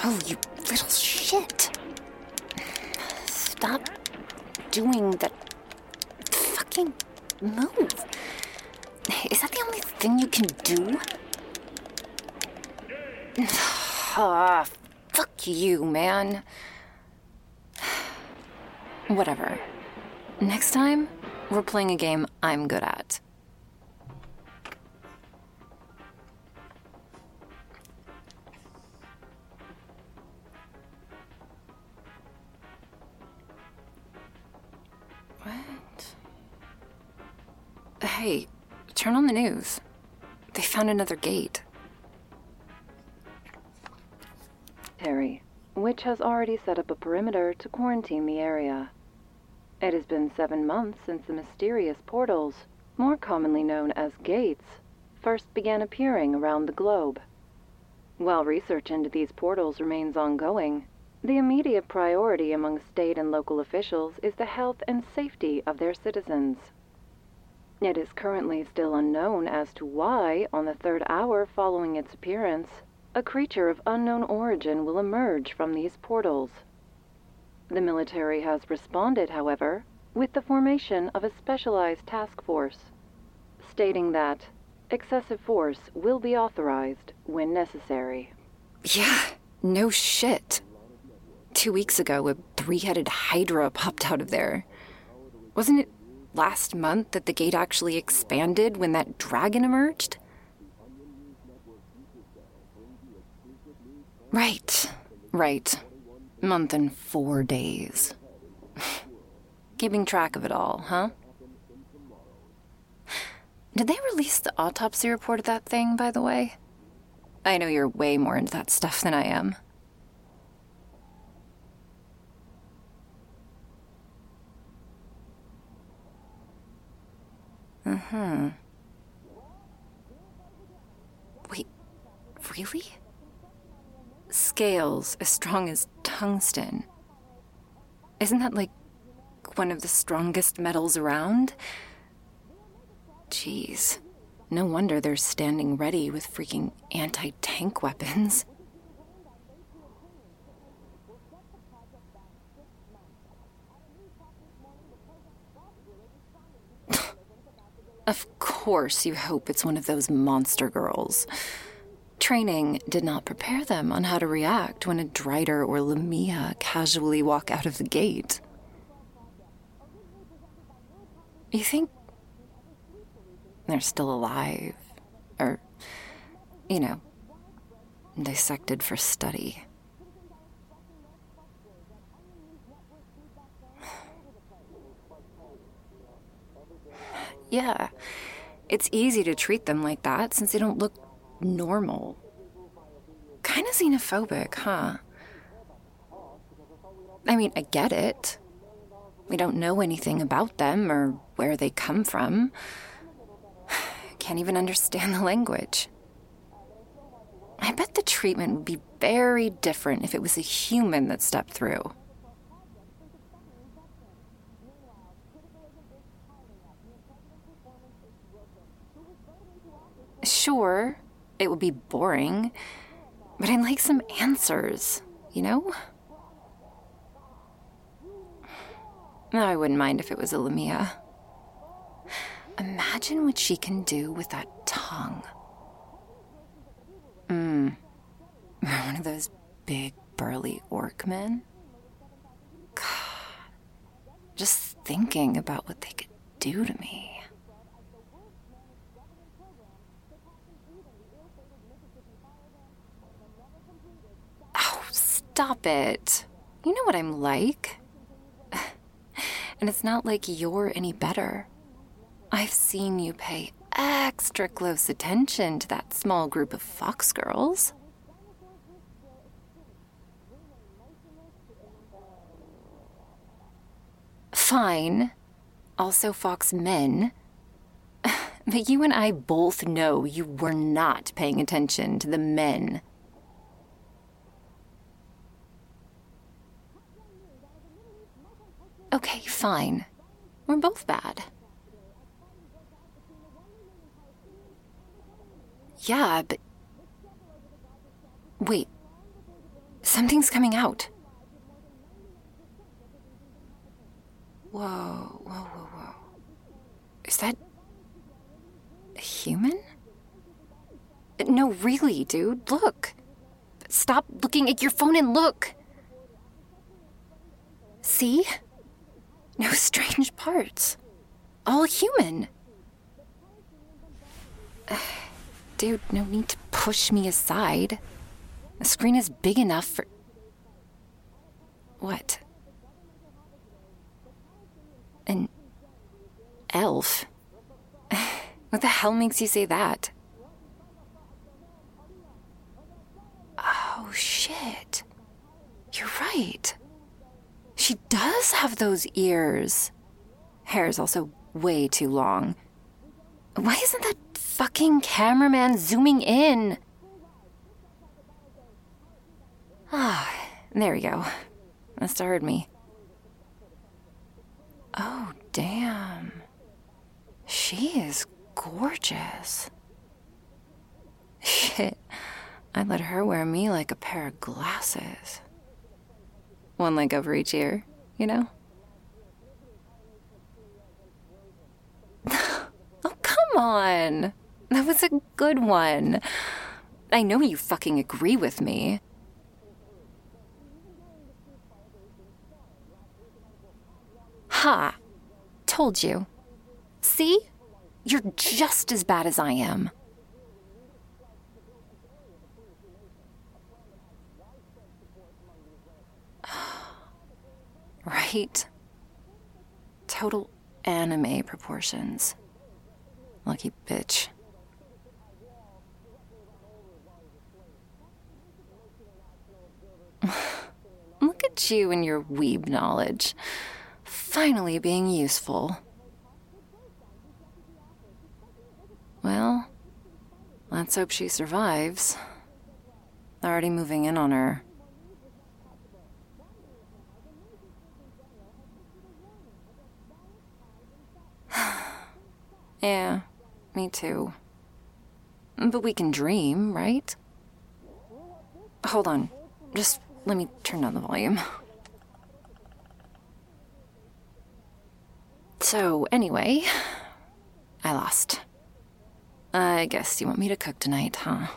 Oh, you little shit. Stop doing that fucking move. Is that the only thing you can do? Ah, fuck you, man. Whatever. Next time, we're playing a game I'm good at. What? Hey, turn on the news. They found another gate. Terry, Witch has already set up a perimeter to quarantine the area. It has been 7 months since the mysterious portals, more commonly known as gates, first began appearing around the globe. While research into these portals remains ongoing, the immediate priority among state and local officials is the health and safety of their citizens. It is currently still unknown as to why, on the 3rd hour following its appearance, a creature of unknown origin will emerge from these portals. The military has responded, however, with the formation of a specialized task force, stating that excessive force will be authorized when necessary. Yeah, no shit. 2 weeks ago, a 3-headed hydra popped out of there. Wasn't it last month that the gate actually expanded when that dragon emerged? Right. Month and 4 days. Keeping track of it all, huh? Did they release the autopsy report of that thing, by the way? I know you're way more into that stuff than I am. Wait, really? Scales as strong as tungsten. Isn't that like one of the strongest metals around? Jeez, no wonder they're standing ready with freaking anti-tank weapons. Of course you hope it's one of those monster girls. Training did not prepare them on how to react when a Drider or Lamia casually walk out of the gate. You think they're still alive? Or, dissected for study? Yeah, it's easy to treat them like that since they don't look normal. Kinda xenophobic, huh? I mean, I get it. We don't know anything about them or where they come from. Can't even understand the language. I bet the treatment would be very different if it was a human that stepped through. Sure, it would be boring, but I'd like some answers, you know? No, I wouldn't mind if it was a Lamia. Imagine what she can do with that tongue. One of those big, burly orc men. God, just thinking about what they could do to me. Oh, stop it. You know what I'm like. And it's not like you're any better. I've seen you pay extra close attention to that small group of fox girls. Fine. Also fox men. But you and I both know you were not paying attention to the men. Okay, fine. We're both bad. Yeah, but... Wait. Some something's coming out. Whoa. Is that a human? No, really, dude, look. Stop looking at your phone and look. See? No strange parts. All human. Dude, no need to push me aside. The screen is big enough for... What? An elf? What the hell makes you say that? Oh, shit. You're right. She does have those ears. Hair is also way too long. Why isn't that fucking cameraman zooming in? Ah, there we go. Must have heard me. Oh, damn. She is gorgeous. Shit, I'd let her wear me like a pair of glasses. One leg over each ear, you know? Oh, come on. That was a good one. I know you fucking agree with me. Ha! Told you. See? You're just as bad as I am. Right? Total anime proportions. Lucky bitch. Look at you and your weeb knowledge. Finally being useful. Well, let's hope she survives. Already moving in on her. Yeah, me too. But we can dream, right? Hold on. Just let me turn down the volume. So, anyway, I lost. I guess you want me to cook tonight, huh?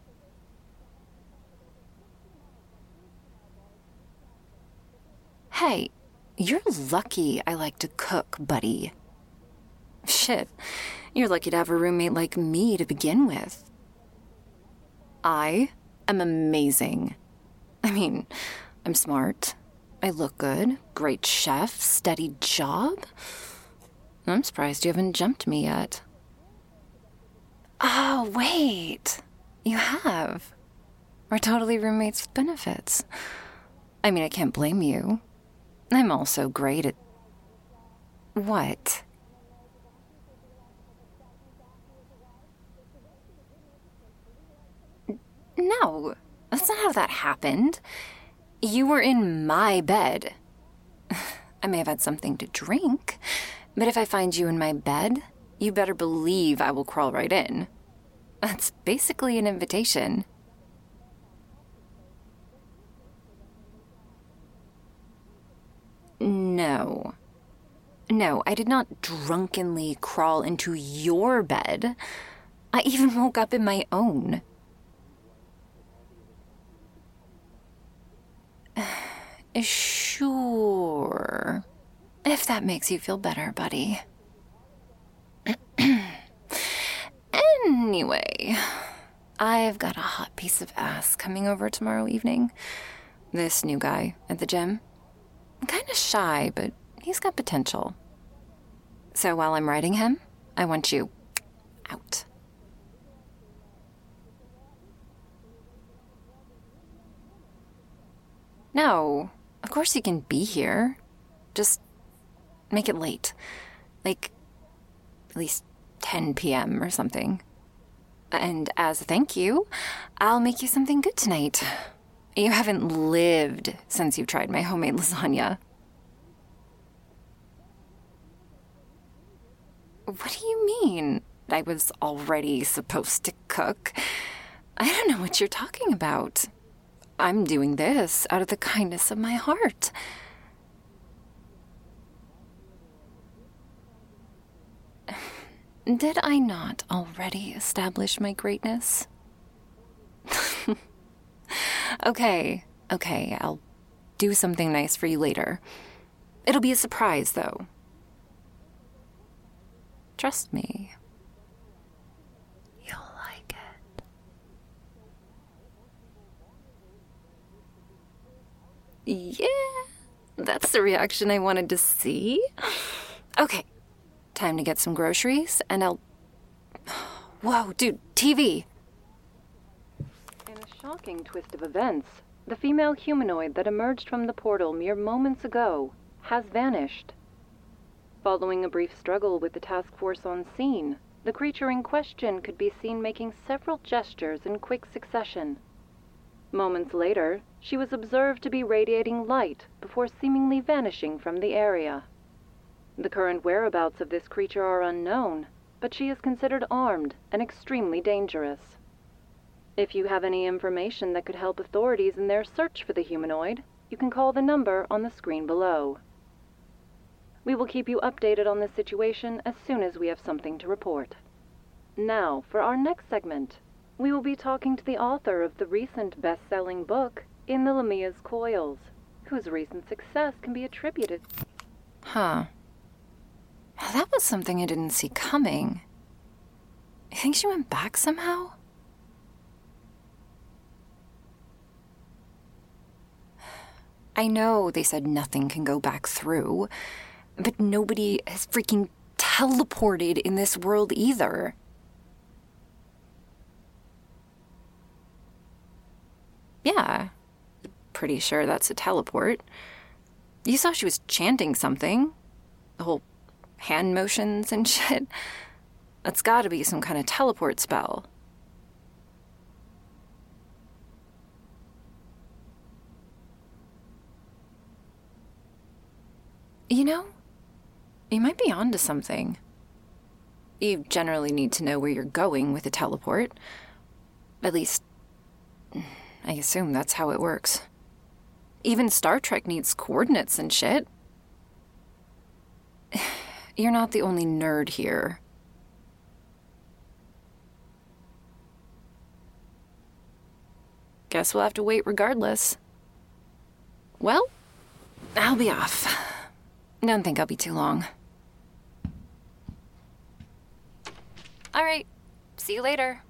Hey, you're lucky I like to cook, buddy. Shit, you're lucky to have a roommate like me to begin with. I am amazing. I mean, I'm smart. I look good. Great chef. Steady job. I'm surprised you haven't jumped me yet. Oh, wait. You have. We're totally roommates with benefits. I mean, I can't blame you. I'm also great at... What? No, that's not how that happened. You were in my bed. I may have had something to drink, but if I find you in my bed, you better believe I will crawl right in. That's basically an invitation. No. No, I did not drunkenly crawl into your bed. I even woke up in my own. Sure. If that makes you feel better, buddy. Anyway, I've got a hot piece of ass coming over tomorrow evening. This new guy at the gym. Kinda shy, but he's got potential. So while I'm writing him, I want you out. No, of course you can be here. Just make it late. Like, at least 10 p.m. or something. And as a thank you, I'll make you something good tonight. You haven't lived since you tried my homemade lasagna. What do you mean? I was already supposed to cook. I don't know what you're talking about. I'm doing this out of the kindness of my heart. Did I not already establish my greatness? Okay, I'll do something nice for you later. It'll be a surprise, though. Trust me. You'll like it. Yeah, that's the reaction I wanted to see. Okay, time to get some groceries, and I'll... Whoa, dude, TV! In a shocking twist of events, the female humanoid that emerged from the portal mere moments ago has vanished. Following a brief struggle with the task force on scene, the creature in question could be seen making several gestures in quick succession. Moments later, she was observed to be radiating light before seemingly vanishing from the area. The current whereabouts of this creature are unknown, but she is considered armed and extremely dangerous. If you have any information that could help authorities in their search for the humanoid, you can call the number on the screen below. We will keep you updated on this situation as soon as we have something to report. Now, for our next segment, we will be talking to the author of the recent best-selling book, In the Lamia's Coils, whose recent success can be attributed... Huh. That was something I didn't see coming. You think she went back somehow? I know they said nothing can go back through, but nobody has freaking teleported in this world either. Yeah, pretty sure that's a teleport. You saw she was chanting something. The whole hand motions and shit. That's gotta be some kind of teleport spell. You know, you might be onto something. You generally need to know where you're going with a teleport. At least, I assume that's how it works. Even Star Trek needs coordinates and shit. You're not the only nerd here. Guess we'll have to wait regardless. Well, I'll be off. Don't think I'll be too long. All right, see you later.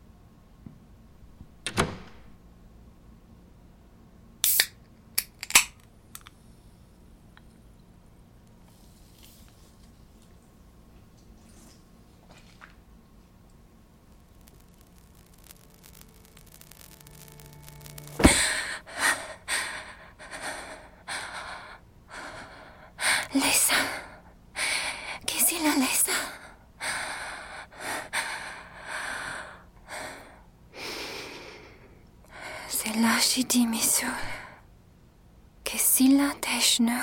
Lisa, Gisela, Lisa. Se lasci dimmi su, che silla teshnu.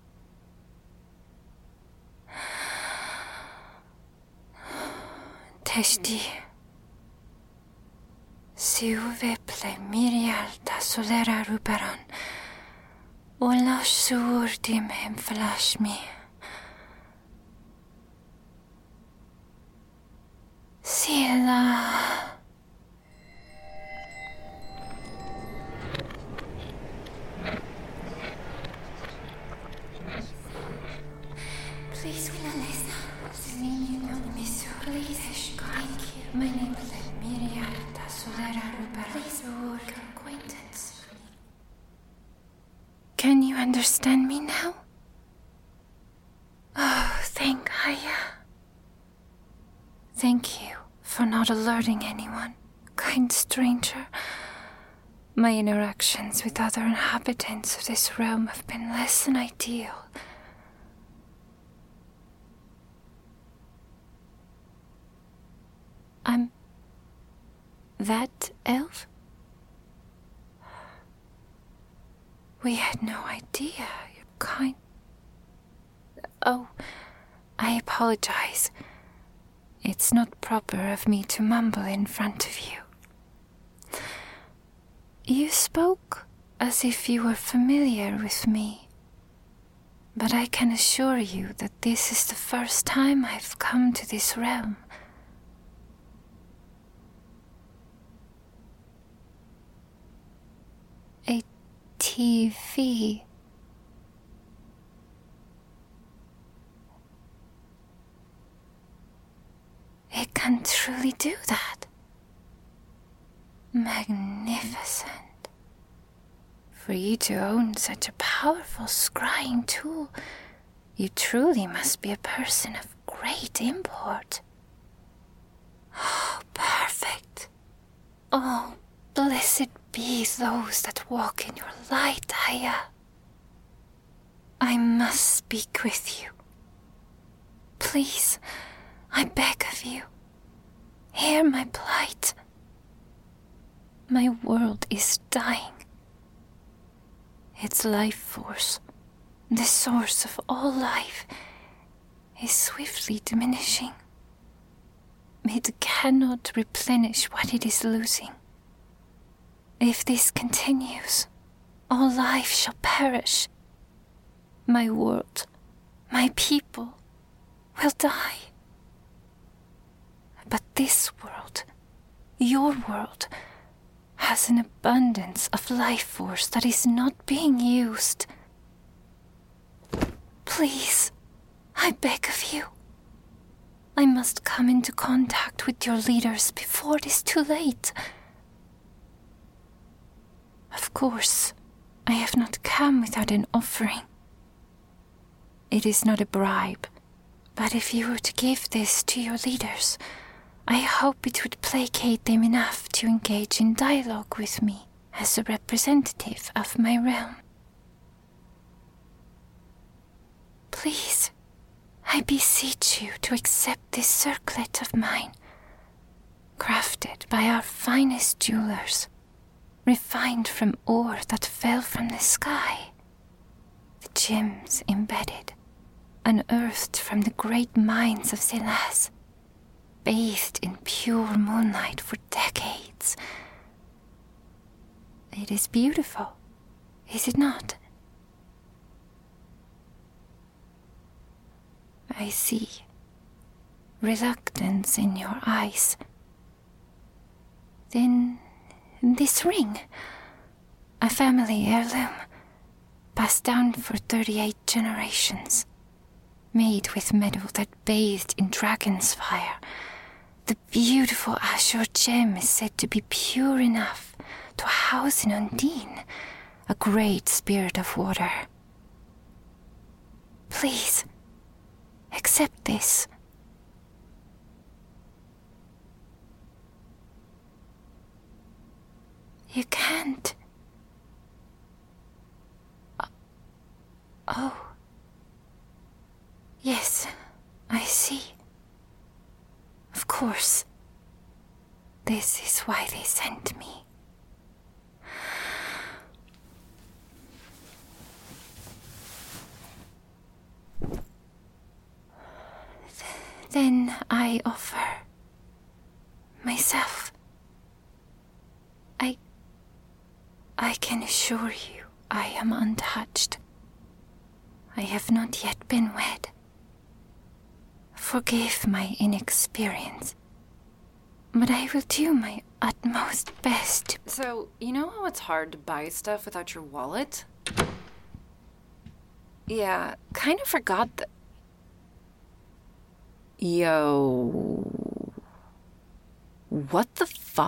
Teshti. Si uve ple mirial da solera ruberon. Ola surdim hem flashmi. Silla. Please, Lisa. Please, thank you. My name is Miriam Tasolera Ruber. Please, work acquaintance. Can you understand me now? Oh, thank Gaia. Thank you for not alerting anyone, kind stranger. My interactions with other inhabitants of this realm have been less than ideal. I'm that elf? We had no idea. You're kind. Oh, I apologize. It's not proper of me to mumble in front of you. You spoke as if you were familiar with me. But I can assure you that this is the first time I've come to this realm. A TV. It can truly do that. Magnificent. For you to own such a powerful scrying tool, you truly must be a person of great import. Oh, perfect. Oh, blessed be those that walk in your light, Aya. I must speak with you. Please, I beg of you, hear my plight. My world is dying. Its life force, the source of all life, is swiftly diminishing. It cannot replenish what it is losing. If this continues, all life shall perish. My world, my people, will die. But this world, your world, has an abundance of life force that is not being used. Please, I beg of you. I must come into contact with your leaders before it is too late. Of course, I have not come without an offering. It is not a bribe, but if you were to give this to your leaders, I hope it would placate them enough to engage in dialogue with me as a representative of my realm. Please, I beseech you to accept this circlet of mine, crafted by our finest jewelers, refined from ore that fell from the sky, the gems embedded, unearthed from the great mines of Zelas, bathed in pure moonlight for decades. It is beautiful, is it not? I see reluctance in your eyes. Then this ring, a family heirloom, passed down for 38 generations, made with metal that bathed in dragon's fire. The beautiful azure gem is said to be pure enough to house an Undine, a great spirit of water. Please, accept this. You can't. Oh. Yes, I see. Of course. This is why they sent me. Then I offer myself. I can assure you I am untouched. I have not yet been wed. Forgive my inexperience, but I will do my utmost best. So, you know how it's hard to buy stuff without your wallet? Yeah, kind of forgot that. Yo. What the fuck?